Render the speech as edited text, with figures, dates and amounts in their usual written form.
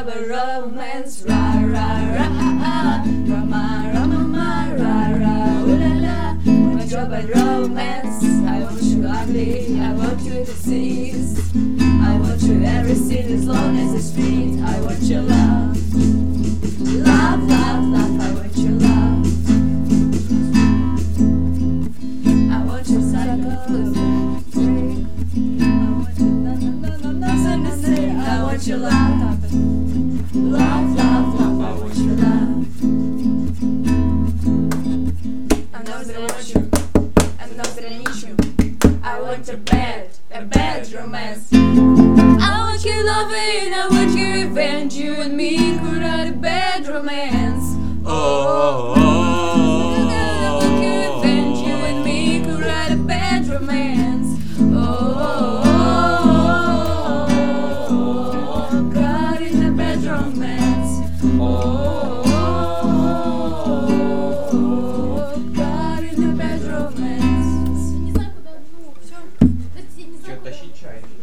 of a romance. Ra ra ra Rama Rama ra ra ooh la la. Much of a romance. I want you ugly, I want you diseased. I want you every scene as long as it's sweet. I want your love. Love, love, love, I want your love. I want your psycho. I want your love. Love, love, love, I want your love. I'm not gonna want you. I'm not gonna need you. I want a bad romance. I want your loving, I want your revenge. You and me could write a bad romance. Oh, I want your revenge. You and me could write a bad romance. Oh, God in a bad romance. Oh, God in a bad romance.